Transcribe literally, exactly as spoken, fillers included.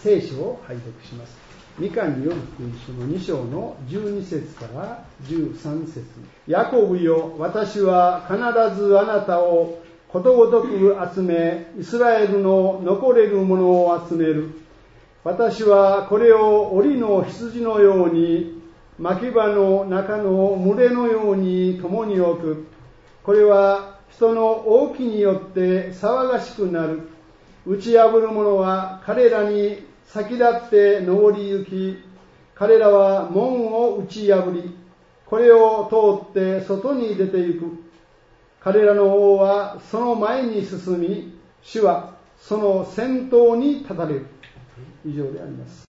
聖書を拝読します。ミカによる福音書のに章のじゅうに節からじゅうさん節。ヤコブよ、私は必ずあなたをことごとく集め、イスラエルの残れるものを集める。私はこれを檻の羊のように、牧場の中の群れのように共に置く。これは人の大きによって騒がしくなる。打ち破る者は彼らに先立って登り行き、彼らは門を打ち破り、これを通って外に出て行く。彼らの王はその前に進み、主はその先頭に立たれる。以上であります。